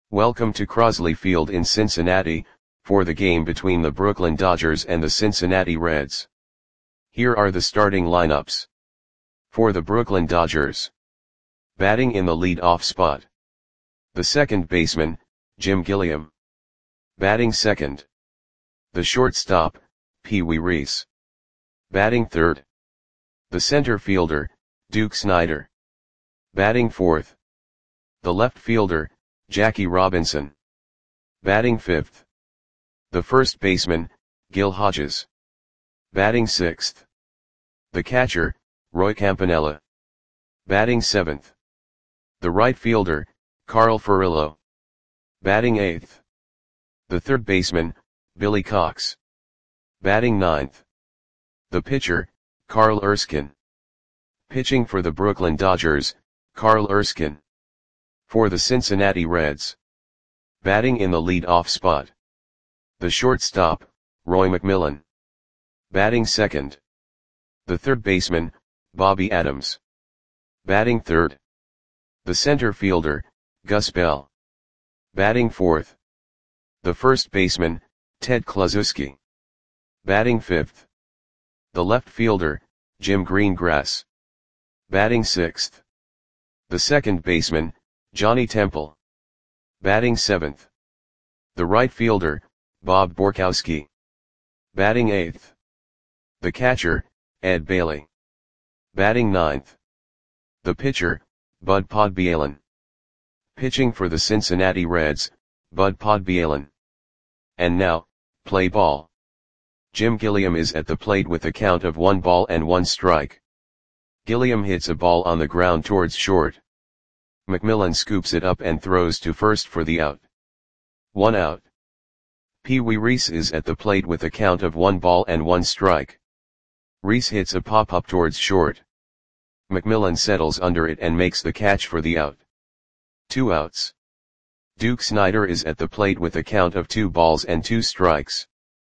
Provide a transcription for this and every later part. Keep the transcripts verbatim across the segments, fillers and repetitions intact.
Welcome to Crosley Field in Cincinnati, for the game between the Brooklyn Dodgers and the Cincinnati Reds. Here are the starting lineups. For the Brooklyn Dodgers. Batting in the lead-off spot. The second baseman, Jim Gilliam. Batting second. The shortstop, Pee Wee Reese. Batting third. The center fielder, Duke Snider. Batting fourth. The left fielder, Jackie Robinson. Batting fifth. The first baseman, Gil Hodges. Batting sixth. The catcher, Roy Campanella. Batting seventh. The right fielder, Carl Furillo. Batting eighth. The third baseman, Billy Cox. Batting ninth. The pitcher, Carl Erskine. Pitching for the Brooklyn Dodgers, Carl Erskine. For the Cincinnati Reds. Batting in the lead-off spot. The shortstop, Roy McMillan. Batting second. The third baseman, Bobby Adams. Batting third. The center fielder, Gus Bell. Batting fourth. The first baseman, Ted Kluszewski. Batting fifth. The left fielder, Jim Greengrass. Batting sixth. The second baseman, Johnny Temple. Batting seventh. The right fielder, Bob Borkowski. Batting eighth. The catcher, Ed Bailey. Batting ninth. The pitcher, Bud Podbielin. Pitching for the Cincinnati Reds, Bud Podbielin. And now, play ball. Jim Gilliam is at the plate with a count of one ball and one strike. Gilliam hits a ball on the ground towards short. McMillan scoops it up and throws to first for the out. One out. Pee Wee Reese is at the plate with a count of one ball and one strike. Reese hits a pop-up towards short. McMillan settles under it and makes the catch for the out. Two outs. Duke Snider is at the plate with a count of two balls and two strikes.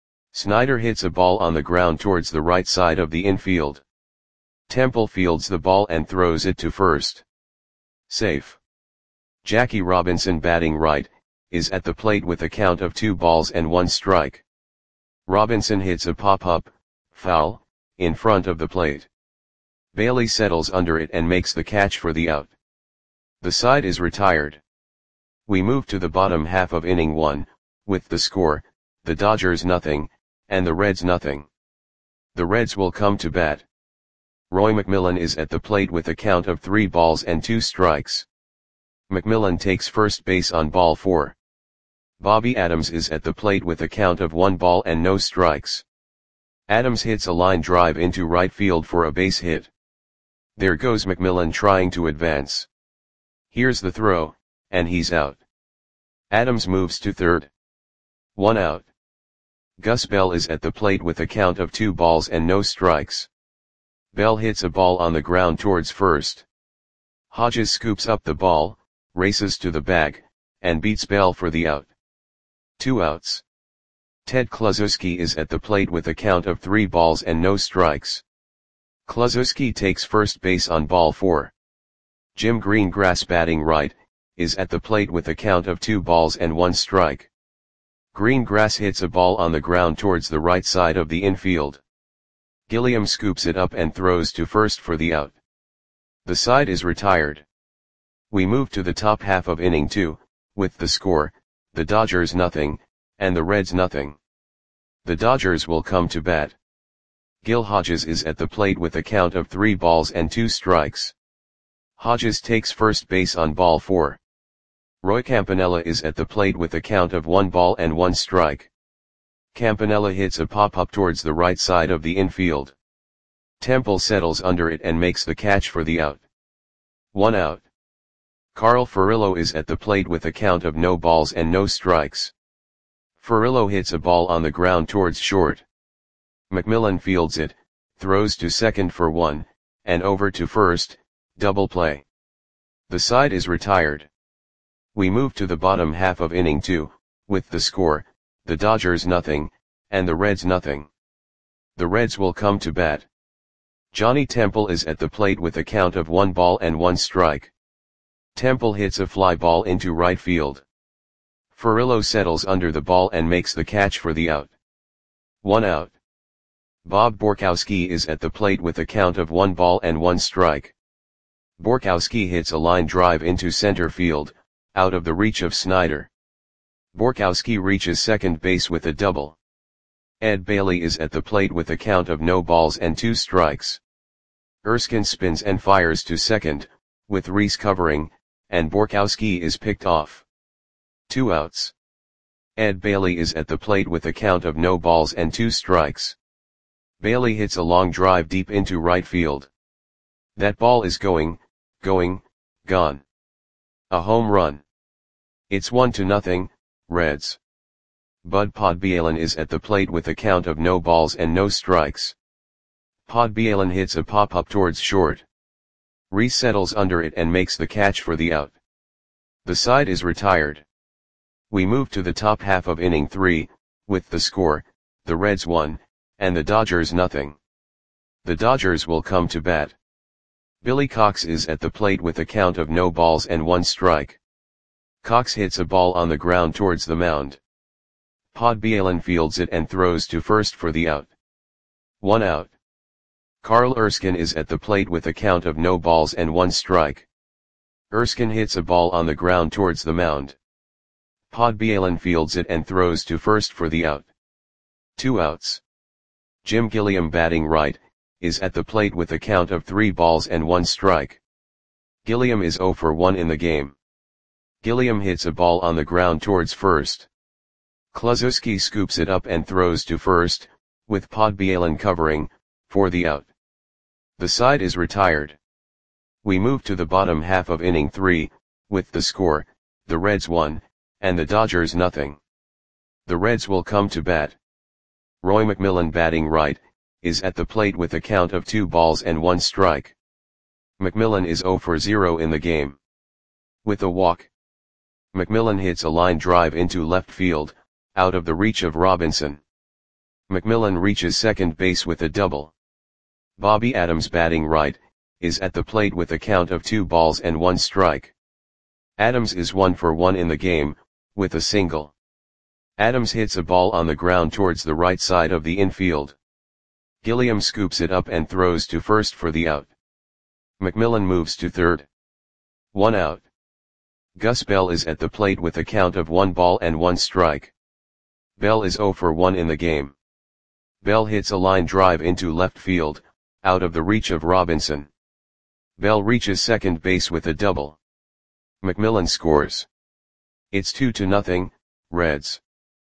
Snider hits a ball on the ground towards the right side of the infield. Temple fields the ball and throws it to first. Safe. Jackie Robinson, batting right, is at the plate with a count of two balls and one strike. Robinson hits a pop-up, foul, in front of the plate. Bailey settles under it and makes the catch for the out. The side is retired. We move to the bottom half of inning one, with the score, the Dodgers nothing, and the Reds nothing. The Reds will come to bat. Roy McMillan is at the plate with a count of three balls and two strikes. McMillan takes first base on ball four. Bobby Adams is at the plate with a count of one ball and no strikes. Adams hits a line drive into right field for a base hit. There goes McMillan trying to advance. Here's the throw, and he's out. Adams moves to third. One out. Gus Bell is at the plate with a count of two balls and no strikes. Bell hits a ball on the ground towards first. Hodges scoops up the ball, races to the bag, and beats Bell for the out. Two outs. Ted Kluszewski is at the plate with a count of three balls and no strikes. Kluszewski takes first base on ball four. Jim Greengrass, batting right, is at the plate with a count of two balls and one strike. Greengrass hits a ball on the ground towards the right side of the infield. Gilliam scoops it up and throws to first for the out. The side is retired. We move to the top half of inning two, with the score, the Dodgers nothing, and the Reds nothing. The Dodgers will come to bat. Gil Hodges is at the plate with a count of three balls and two strikes. Hodges takes first base on ball four. Roy Campanella is at the plate with a count of one ball and one strike. Campanella hits a pop-up towards the right side of the infield. Temple settles under it and makes the catch for the out. One out. Carl Furillo is at the plate with a count of no balls and no strikes. Furillo hits a ball on the ground towards short. McMillan fields it, throws to second for one, and over to first, double play. The side is retired. We move to the bottom half of inning two, with the score, the Dodgers nothing, and the Reds nothing. The Reds will come to bat. Johnny Temple is at the plate with a count of one ball and one strike. Temple hits a fly ball into right field. Furillo settles under the ball and makes the catch for the out. One out. Bob Borkowski is at the plate with a count of one ball and one strike. Borkowski hits a line drive into center field, out of the reach of Snyder. Borkowski reaches second base with a double. Ed Bailey is at the plate with a count of no balls and two strikes. Erskine spins and fires to second, with Reese covering, and Borkowski is picked off. Two outs. Ed Bailey is at the plate with a count of no balls and two strikes. Bailey hits a long drive deep into right field. That ball is going, going, gone. A home run. It's one to nothing, Reds. Bud Podbielin is at the plate with a count of no balls and no strikes. Podbielin hits a pop-up towards short. Reese settles under it and makes the catch for the out. The side is retired. We move to the top half of inning three, with the score, the Reds one, and the Dodgers nothing. The Dodgers will come to bat. Billy Cox is at the plate with a count of no balls and one strike. Cox hits a ball on the ground towards the mound. Podbielin fields it and throws to first for the out. One out. Carl Erskine is at the plate with a count of no balls and one strike. Erskine hits a ball on the ground towards the mound. Podbielin fields it and throws to first for the out. Two outs. Jim Gilliam, batting right, is at the plate with a count of three balls and one strike. Gilliam is zero for one in the game. Gilliam hits a ball on the ground towards first. Kluszewski scoops it up and throws to first, with Podbielin covering, for the out. The side is retired. We move to the bottom half of inning three, with the score, the Reds one, and the Dodgers nothing. The Reds will come to bat. Roy McMillan, batting right, is at the plate with a count of two balls and one strike. McMillan is zero for zero in the game. With a walk. McMillan hits a line drive into left field, out of the reach of Robinson. McMillan reaches second base with a double. Bobby Adams, batting right, is at the plate with a count of two balls and one strike. Adams is one for one in the game, with a single. Adams hits a ball on the ground towards the right side of the infield. Gilliam scoops it up and throws to first for the out. McMillan moves to third. One out. Gus Bell is at the plate with a count of one ball and one strike. Bell is zero for one in the game. Bell hits a line drive into left field, out of the reach of Robinson. Bell reaches second base with a double. McMillan scores. It's two to nothing, Reds.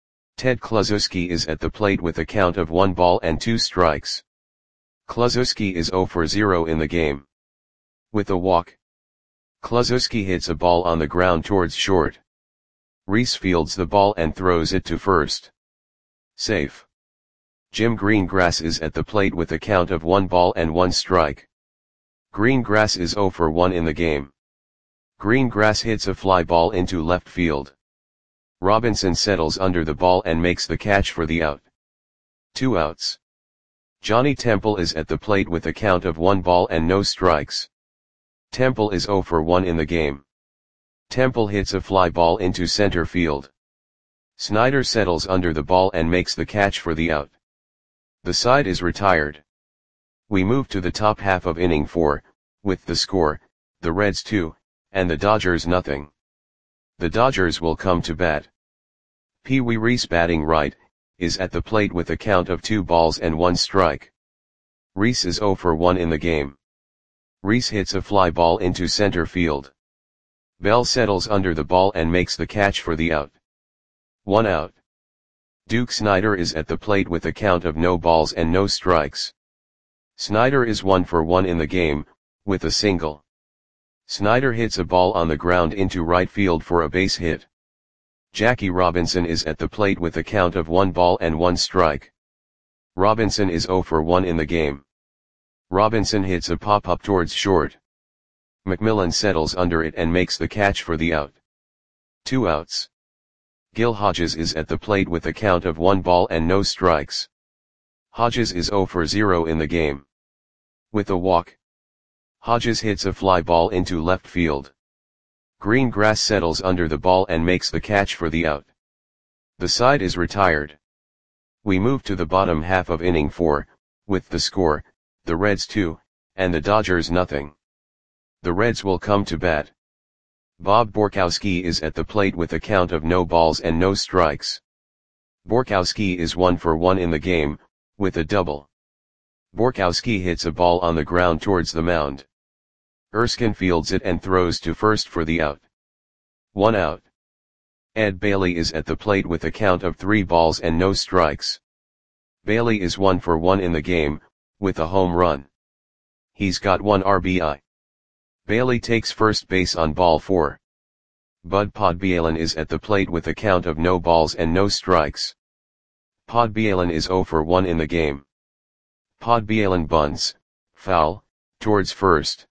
Ted Kluszewski is at the plate with a count of one ball and two strikes. Kluszewski is zero for zero in the game. With a walk. Kluszewski hits a ball on the ground towards short. Reese fields the ball and throws it to first. Safe. Jim Greengrass is at the plate with a count of one ball and one strike. Greengrass is zero for one in the game. Greengrass hits a fly ball into left field. Robinson settles under the ball and makes the catch for the out. Two outs. Johnny Temple is at the plate with a count of one ball and no strikes. Temple is zero for one in the game. Temple hits a fly ball into center field. Snyder settles under the ball and makes the catch for the out. The side is retired. We move to the top half of inning four, with the score, the Reds two, and the Dodgers nothing. The Dodgers will come to bat. Pee Wee Reese, batting right, is at the plate with a count of two balls and one strike. Reese is zero for one in the game. Reese hits a fly ball into center field. Bell settles under the ball and makes the catch for the out. One out. Duke Snyder is at the plate with a count of no balls and no strikes. Snyder is one for one in the game, with a single. Snyder hits a ball on the ground into right field for a base hit. Jackie Robinson is at the plate with a count of one ball and one strike. Robinson is zero for one in the game. Robinson hits a pop-up towards short. McMillan settles under it and makes the catch for the out. Two outs. Gil Hodges is at the plate with a count of one ball and no strikes. Hodges is zero for zero in the game. With a walk. Hodges hits a fly ball into left field. Green grass settles under the ball and makes the catch for the out. The side is retired. We move to the bottom half of inning four, with the score, the Reds two, and the Dodgers nothing. The Reds will come to bat. Bob Borkowski is at the plate with a count of no balls and no strikes. Borkowski is one for one in the game, with a double. Borkowski hits a ball on the ground towards the mound. Erskine fields it and throws to first for the out. One out. Ed Bailey is at the plate with a count of three balls and no strikes. Bailey is one for one in the game, with a home run. He's got one R B I. Bailey takes first base on ball four. Bud Podbielin is at the plate with a count of no balls and no strikes. Podbielin is zero for one in the game. Podbielin bunts, foul, towards first.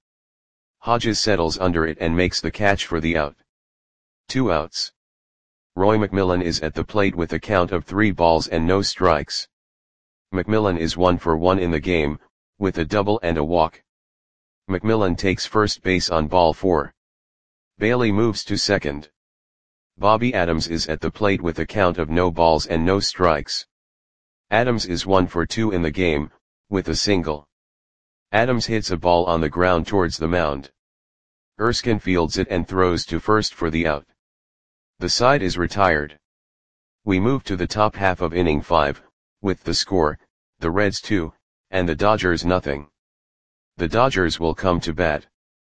Hodges settles under it and makes the catch for the out. Two outs. Roy McMillan is at the plate with a count of three balls and no strikes. McMillan is one for one in the game, with a double and a walk. McMillan takes first base on ball four. Bailey moves to second. Bobby Adams is at the plate with a count of no balls and no strikes. Adams is one for two in the game, with a single. Adams hits a ball on the ground towards the mound. Erskine fields it and throws to first for the out. The side is retired. We move to the top half of inning five, with the score, the Reds two, and the Dodgers nothing. The Dodgers will come to bat.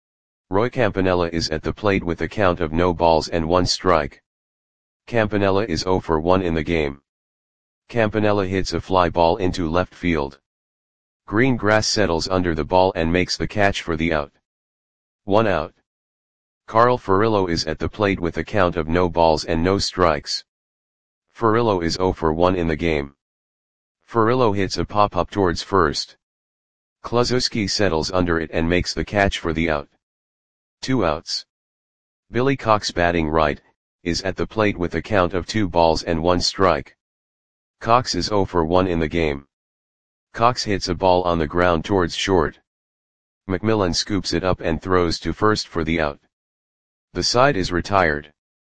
Roy Campanella is at the plate with a count of no balls and one strike. Campanella is zero for one in the game. Campanella hits a fly ball into left field. Green grass settles under the ball and makes the catch for the out. One out. Carl Furillo is at the plate with a count of no balls and no strikes. Furillo is zero for one in the game. Furillo hits a pop-up towards first. Kluszewski settles under it and makes the catch for the out. Two outs. Billy Cox, batting right, is at the plate with a count of two balls and one strike. Cox is zero for one in the game. Cox hits a ball on the ground towards short. McMillan scoops it up and throws to first for the out. The side is retired.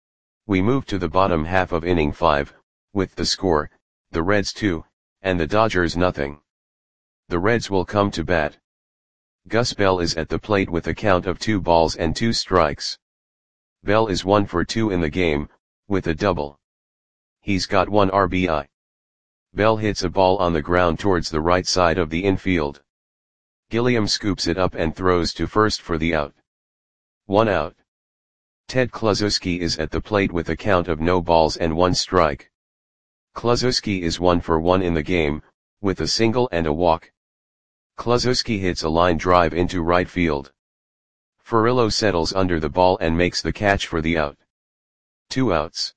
We move to the bottom half of inning five, with the score, the Reds two, and the Dodgers nothing. The Reds will come to bat. Gus Bell is at the plate with a count of two balls and two strikes. Bell is one for two in the game, with a double. He's got one R B I. Bell hits a ball on the ground towards the right side of the infield. Gilliam scoops it up and throws to first for the out. One out. Ted Kluszewski is at the plate with a count of no balls and one strike. Kluszewski is one for one in the game, with a single and a walk. Kluszewski hits a line drive into right field. Furillo settles under the ball and makes the catch for the out. Two outs.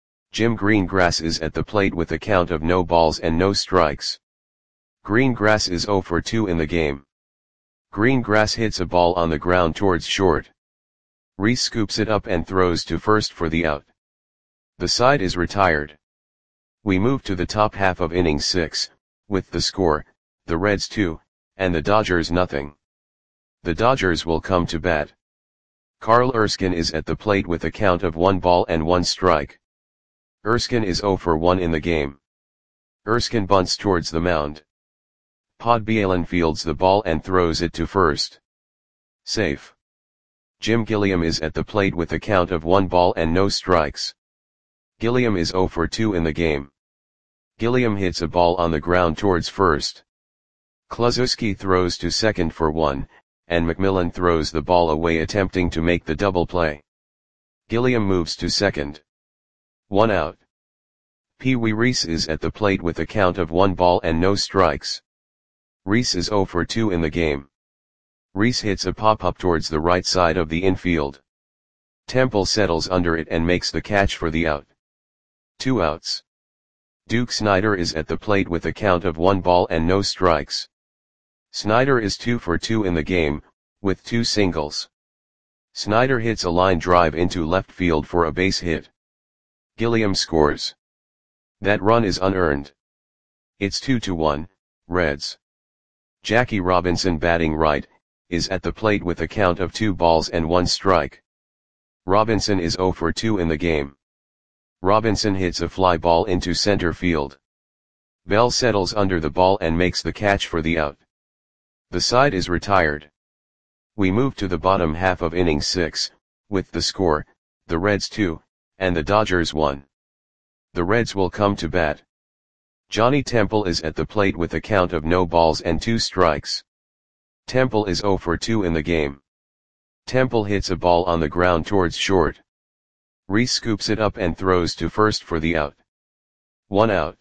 Jim Greengrass is at the plate with a count of no balls and no strikes. Greengrass is zero for two in the game. Greengrass hits a ball on the ground towards short. Reese scoops it up and throws to first for the out. The side is retired. We move to the top half of inning six, with the score, the Reds two, and the Dodgers nothing. The Dodgers will come to bat. Carl Erskine is at the plate with a count of one ball and one strike. Erskine is zero for one in the game. Erskine bunts towards the mound. Podbielin fields the ball and throws it to first. Safe. Jim Gilliam is at the plate with a count of one ball and no strikes. Gilliam is zero for two in the game. Gilliam hits a ball on the ground towards first. Kluszewski throws to second for one, and McMillan throws the ball away attempting to make the double play. Gilliam moves to second. One out. Pee Wee Reese is at the plate with a count of one ball and no strikes. Reese is zero for two in the game. Reese hits a pop-up towards the right side of the infield. Temple settles under it and makes the catch for the out. Two outs. Duke Snider is at the plate with a count of one ball and no strikes. Snider is two for two in the game, with two singles. Snider hits a line drive into left field for a base hit. Gilliam scores. That run is unearned. It's two to one, Reds. Jackie Robinson, batting right, is at the plate with a count of two balls and one strike. Robinson is zero for two in the game. Robinson hits a fly ball into center field. Bell settles under the ball and makes the catch for the out. The side is retired. We move to the bottom half of inning six, with the score, the Reds two, and the Dodgers one. The Reds will come to bat. Johnny Temple is at the plate with a count of no balls and two strikes. Temple is zero for two in the game. Temple hits a ball on the ground towards short. Reese scoops it up and throws to first for the out. One out.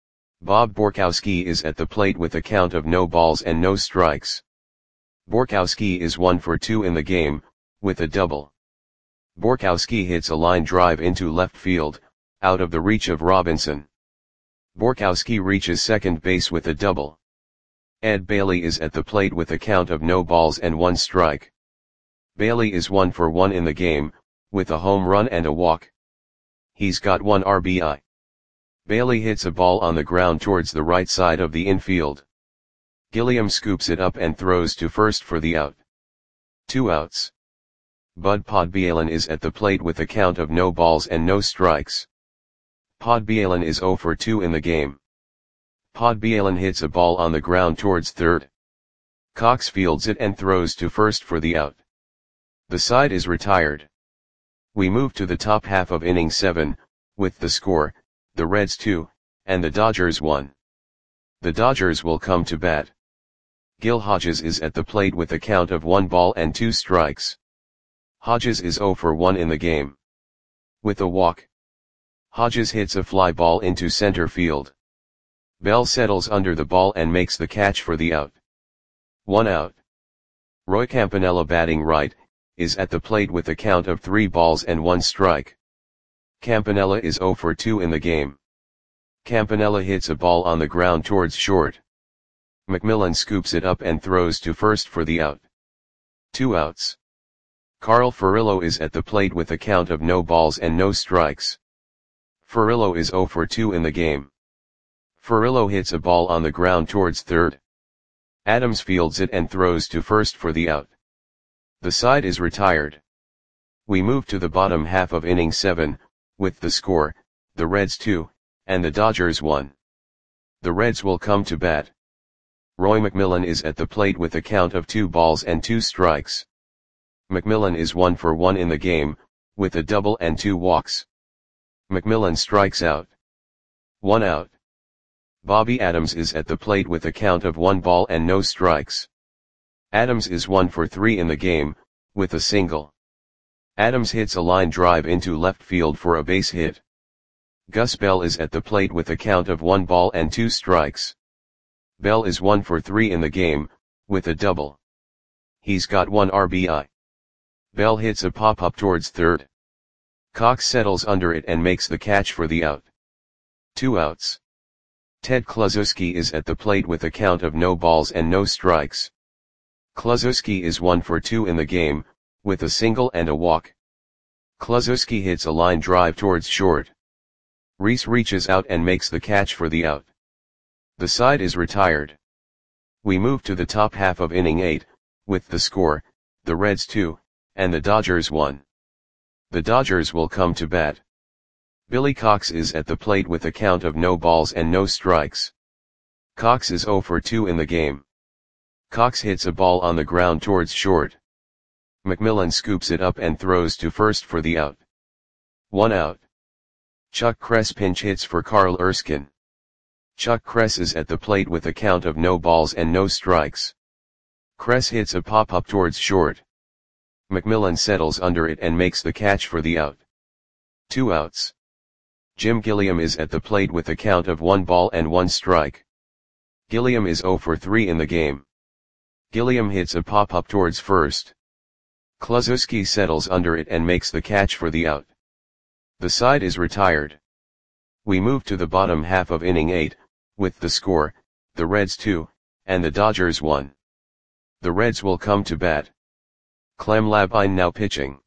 Bob Borkowski is at the plate with a count of no balls and no strikes. Borkowski is one for two in the game, with a double. Borkowski hits a line drive into left field, out of the reach of Robinson. Borkowski reaches second base with a double. Ed Bailey is at the plate with a count of no balls and one strike. Bailey is one for one in the game, with a home run and a walk. He's got one R B I. Bailey hits a ball on the ground towards the right side of the infield. Gilliam scoops it up and throws to first for the out. Two outs. Bud Podbielin is at the plate with a count of no balls and no strikes. Podbielin is zero for two in the game. Podbielin hits a ball on the ground towards third. Cox fields it and throws to first for the out. The side is retired. We move to the top half of inning seven, with the score, the Reds two, and the Dodgers one. The Dodgers will come to bat. Gil Hodges is at the plate with a count of one ball and two strikes. Hodges is zero for one in the game. With a walk. Hodges hits a fly ball into center field. Bell settles under the ball and makes the catch for the out. One out. Roy Campanella, batting right, is at the plate with a count of three balls and one strike. Campanella is zero for two in the game. Campanella hits a ball on the ground towards short. McMillan scoops it up and throws to first for the out. Two outs. Carl Furillo is at the plate with a count of no balls and no strikes. Furillo is zero for two in the game. Furillo hits a ball on the ground towards third. Adams fields it and throws to first for the out. The side is retired. We move to the bottom half of inning seven, with the score, the Reds two, and the Dodgers one. The Reds will come to bat. Roy McMillan is at the plate with a count of two balls and two strikes. McMillan is one for one in the game, with a double and two walks. McMillan strikes out. One out. Bobby Adams is at the plate with a count of one ball and no strikes. Adams is one for three in the game, with a single. Adams hits a line drive into left field for a base hit. Gus Bell is at the plate with a count of one ball and two strikes. Bell is one for three in the game, with a double. He's got one R B I. Bell hits a pop-up towards third. Cox settles under it and makes the catch for the out. Two outs. Ted Kluszewski is at the plate with a count of no balls and no strikes. Kluszewski is one for two in the game, with a single and a walk. Kluszewski hits a line drive towards short. Reese reaches out and makes the catch for the out. The side is retired. We move to the top half of inning eight, with the score, the Reds two, and the Dodgers one. The Dodgers will come to bat. Billy Cox is at the plate with a count of no balls and no strikes. Cox is zero for two in the game. Cox hits a ball on the ground towards short. McMillan scoops it up and throws to first for the out. One out. Chuck Kress pinch hits for Carl Erskine. Chuck Kress is at the plate with a count of no balls and no strikes. Kress hits a pop-up towards short. McMillan settles under it and makes the catch for the out. Two outs. Jim Gilliam is at the plate with a count of one ball and one strike. Gilliam is zero for three in the game. Gilliam hits a pop-up towards first. Kluszewski settles under it and makes the catch for the out. The side is retired. We move to the bottom half of inning eight, with the score, the Reds two, and the Dodgers one. The Reds will come to bat. Clem Labine now pitching.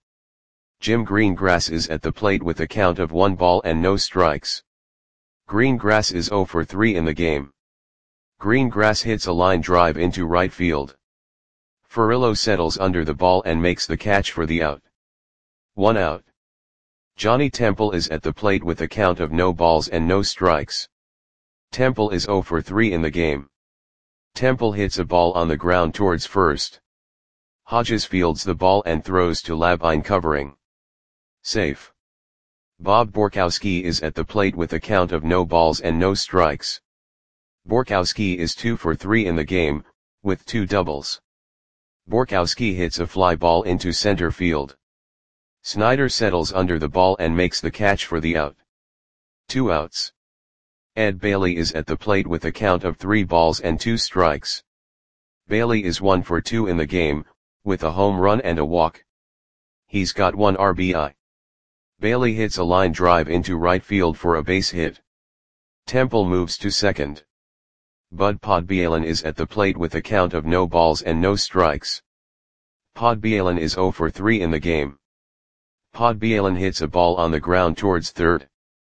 Jim Greengrass is at the plate with a count of one ball and no strikes. Greengrass is zero for three in the game. Greengrass hits a line drive into right field. Furillo settles under the ball and makes the catch for the out. One out. Johnny Temple is at the plate with a count of no balls and no strikes. Temple is zero for three in the game. Temple hits a ball on the ground towards first. Hodges fields the ball and throws to Labine covering. Safe. Bob Borkowski is at the plate with a count of no balls and no strikes. Borkowski is two for three in the game, with two doubles. Borkowski hits a fly ball into center field. Snyder settles under the ball and makes the catch for the out. Two outs. Ed Bailey is at the plate with a count of three balls and two strikes. Bailey is one for two in the game, with a home run and a walk. He's got one R B I. Bailey hits a line drive into right field for a base hit. Temple moves to second. Bud Podbielin is at the plate with a count of no balls and no strikes. Podbielin is zero for three in the game. Podbielin hits a ball on the ground towards third.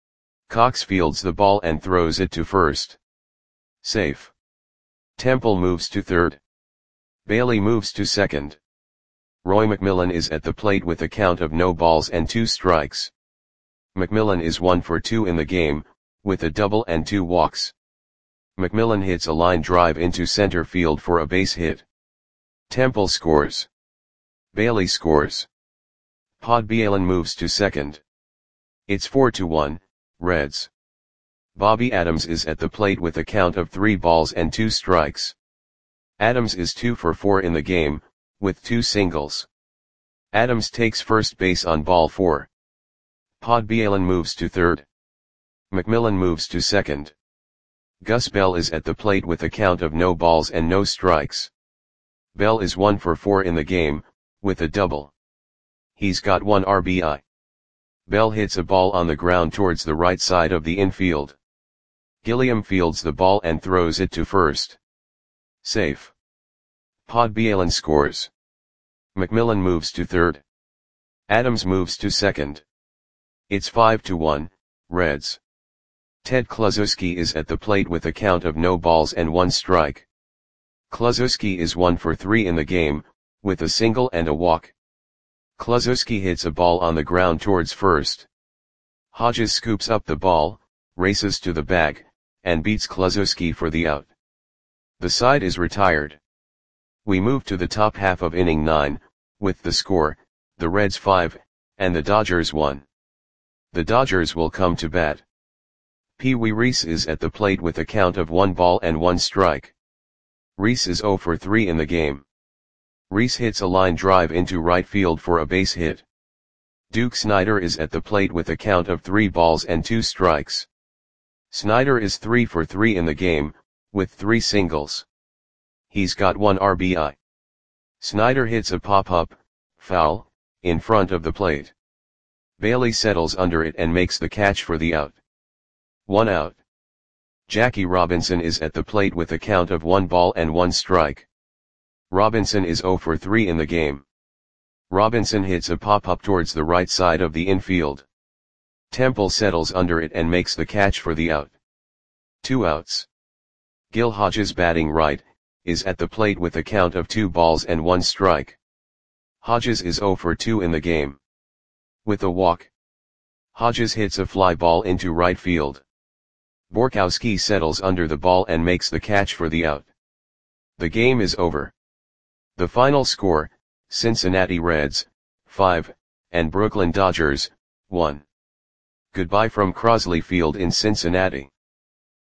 Cox fields the ball and throws it to first. Safe. Temple moves to third. Bailey moves to second. Roy McMillan is at the plate with a count of no balls and two strikes. McMillan is one for two in the game, with a double and two walks. McMillan hits a line drive into center field for a base hit. Temple scores. Bailey scores. Podbielin moves to second. It's four to one, Reds. Bobby Adams is at the plate with a count of three balls and two strikes. Adams is two for four in the game, with two singles. Adams takes first base on ball four. Podbielin moves to third. McMillan moves to second. Gus Bell is at the plate with a count of no balls and no strikes. Bell is one for four in the game, with a double. He's got one R B I. Bell hits a ball on the ground towards the right side of the infield. Gilliam fields the ball and throws it to first. Safe. Podbielin scores. McMillan moves to third. Adams moves to second. It's five to one, Reds. Ted Kluszewski is at the plate with a count of no balls and one strike. Kluszewski is one for three in the game, with a single and a walk. Kluszewski hits a ball on the ground towards first. Hodges scoops up the ball, races to the bag, and beats Kluszewski for the out. The side is retired. We move to the top half of inning nine, with the score, the Reds five, and the Dodgers one. The Dodgers will come to bat. Pee Wee Reese is at the plate with a count of one ball and one strike. Reese is zero for three in the game. Reese hits a line drive into right field for a base hit. Duke Snider is at the plate with a count of three balls and two strikes. Snider is three for three in the game, with three singles. He's got one R B I. Snider hits a pop-up, foul, in front of the plate. Bailey settles under it and makes the catch for the out. One out. Jackie Robinson is at the plate with a count of one ball and one strike. Robinson is zero for three in the game. Robinson hits a pop-up towards the right side of the infield. Temple settles under it and makes the catch for the out. Two outs. Gil Hodges, batting right, is at the plate with a count of two balls and one strike. Hodges is zero for two in the game. With a walk. Hodges hits a fly ball into right field. Borkowski settles under the ball and makes the catch for the out. The game is over. The final score, Cincinnati Reds, five, and Brooklyn Dodgers, one. Goodbye from Crosley Field in Cincinnati.